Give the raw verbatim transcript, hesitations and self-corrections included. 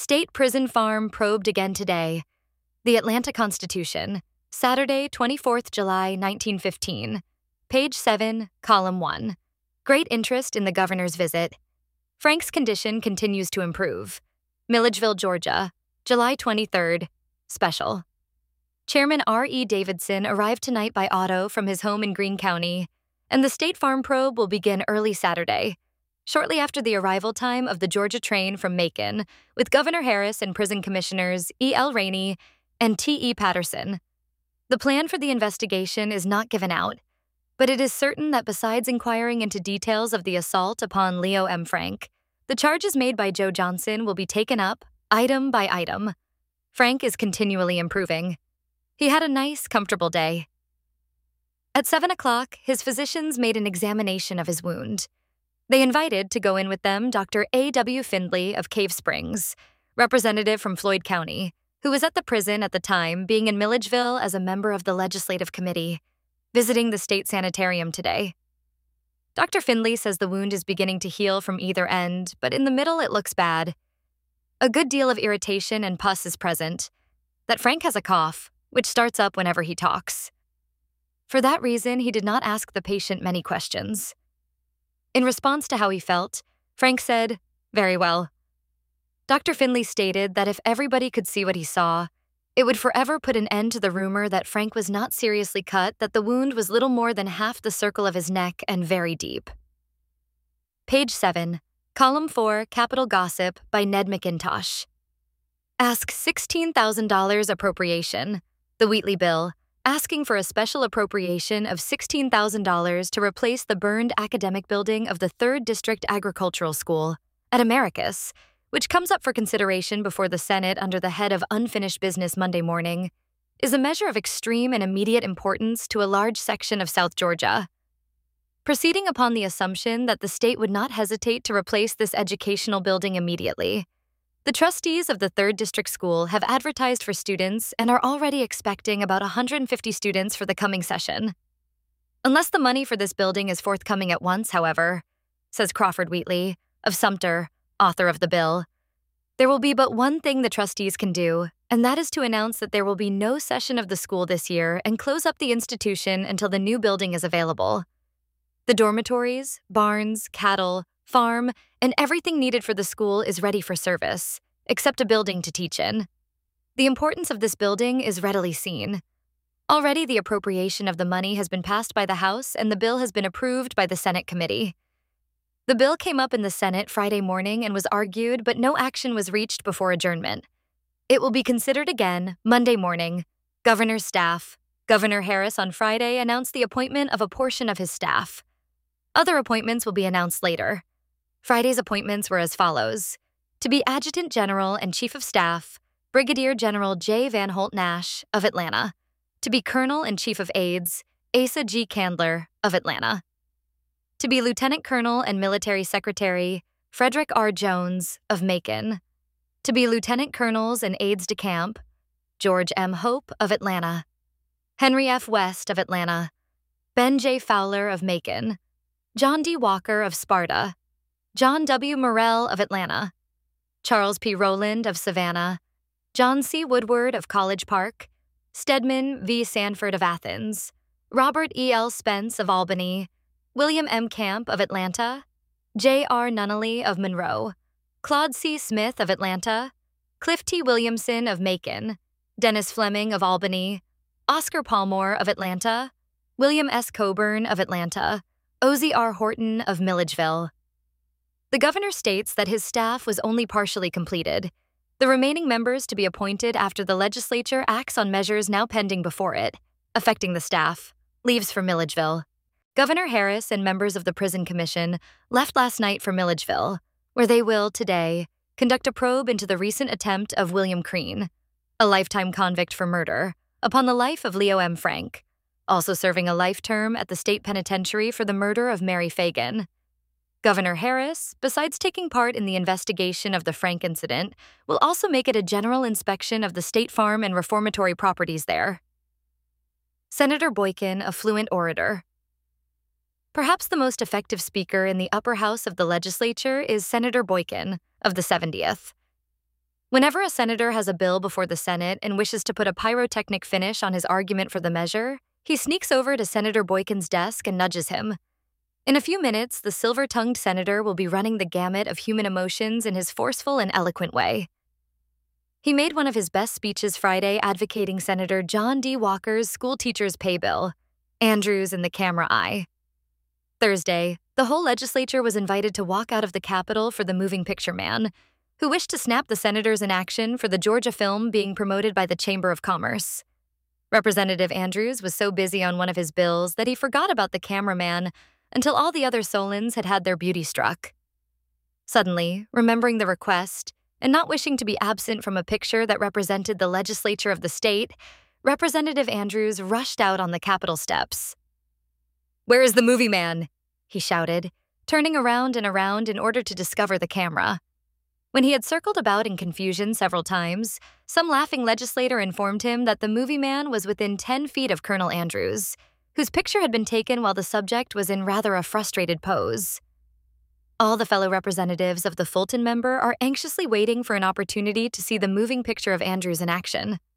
State Prison Farm probed again today. The Atlanta Constitution, Saturday, twenty-fourth of July, nineteen fifteen. Page seven, column one. Great interest in the governor's visit. Frank's condition continues to improve. Milledgeville, Georgia, July twenty-third. Special. Chairman R E Davidson arrived tonight by auto from his home in Greene County, and the State Farm probe will begin early Saturday, shortly after the arrival time of the Georgia train from Macon, with Governor Harris and prison commissioners E L Rainey and T E Patterson. The plan for the investigation is not given out, but it is certain that besides inquiring into details of the assault upon Leo M. Frank, the charges made by Joe Johnson will be taken up, item by item. Frank is continually improving. He had a nice, comfortable day. At seven o'clock, his physicians made an examination of his wound. They invited to go in with them Doctor A W Findley of Cave Springs, representative from Floyd County, who was at the prison at the time, being in Milledgeville as a member of the legislative committee, visiting the state sanitarium today. Doctor Findley says the wound is beginning to heal from either end, but in the middle it looks bad. A good deal of irritation and pus is present, that Frank has a cough, which starts up whenever he talks. For that reason, he did not ask the patient many questions. In response to how he felt, Frank said, "Very well." Doctor Findley stated that if everybody could see what he saw, it would forever put an end to the rumor that Frank was not seriously cut, that the wound was little more than half the circle of his neck and very deep. Page seven, column four, Capital Gossip by Ned McIntosh. Ask sixteen thousand dollars appropriation, the Wheatley bill, asking for a special appropriation of sixteen thousand dollars to replace the burned academic building of the third District Agricultural School at Americus, which comes up for consideration before the Senate under the head of unfinished business Monday morning, is a measure of extreme and immediate importance to a large section of South Georgia. Proceeding upon the assumption that the state would not hesitate to replace this educational building immediately, the trustees of the third District School have advertised for students and are already expecting about one hundred fifty students for the coming session. Unless the money for this building is forthcoming at once, however, says Crawford Wheatley of Sumter, author of the bill, there will be but one thing the trustees can do, and that is to announce that there will be no session of the school this year and close up the institution until the new building is available. The dormitories, barns, cattle, farm, and everything needed for the school is ready for service, except a building to teach in. The importance of this building is readily seen. Already the appropriation of the money has been passed by the House and the bill has been approved by the Senate committee. The bill came up in the Senate Friday morning and was argued, but no action was reached before adjournment. It will be considered again Monday morning. Governor's staff. Governor Harris on Friday announced the appointment of a portion of his staff. Other appointments will be announced later. Friday's appointments were as follows. To be Adjutant General and Chief of Staff, Brigadier General J. Van Holt Nash of Atlanta. To be Colonel and Chief of Aides, Asa G. Candler of Atlanta. To be Lieutenant Colonel and Military Secretary, Frederick R. Jones of Macon. To be Lieutenant Colonels and Aides de Camp, George M. Hope of Atlanta. Henry F. West of Atlanta. Ben J. Fowler of Macon. John D. Walker of Sparta. John W. Morrell of Atlanta. Charles P. Rowland of Savannah. John C. Woodward of College Park. Stedman V. Sanford of Athens. Robert E. L. Spence of Albany. William M. Camp of Atlanta. J. R. Nunnally of Monroe. Claude C. Smith of Atlanta. Cliff T. Williamson of Macon. Dennis Fleming of Albany. Oscar Palmore of Atlanta. William S. Coburn of Atlanta. Ozzie R. Horton of Milledgeville. The governor states that his staff was only partially completed. The remaining members to be appointed after the legislature acts on measures now pending before it, affecting the staff, leaves for Milledgeville. Governor Harris and members of the Prison Commission left last night for Milledgeville, where they will, today, conduct a probe into the recent attempt of William Crean, a lifetime convict for murder, upon the life of Leo M. Frank, also serving a life term at the state penitentiary for the murder of Mary Fagan. Governor Harris, besides taking part in the investigation of the Frank incident, will also make it a general inspection of the state farm and reformatory properties there. Senator Boykin, a fluent orator. Perhaps the most effective speaker in the upper house of the legislature is Senator Boykin of the seventieth. Whenever a senator has a bill before the Senate and wishes to put a pyrotechnic finish on his argument for the measure, he sneaks over to Senator Boykin's desk and nudges him. In a few minutes, the silver-tongued senator will be running the gamut of human emotions in his forceful and eloquent way. He made one of his best speeches Friday advocating Senator John D. Walker's school teacher's pay bill, Andrews in the camera eye. Thursday, the whole legislature was invited to walk out of the Capitol for the moving picture man, who wished to snap the senators in action for the Georgia film being promoted by the Chamber of Commerce. Representative Andrews was so busy on one of his bills that he forgot about the cameraman until all the other Solons had had their beauty struck. Suddenly, remembering the request, and not wishing to be absent from a picture that represented the legislature of the state, Representative Andrews rushed out on the Capitol steps. "Where is the movie man?" he shouted, turning around and around in order to discover the camera. When he had circled about in confusion several times, some laughing legislator informed him that the movie man was within ten feet of Colonel Andrews, whose picture had been taken while the subject was in rather a frustrated pose. All the fellow representatives of the Fulton member are anxiously waiting for an opportunity to see the moving picture of Andrews in action.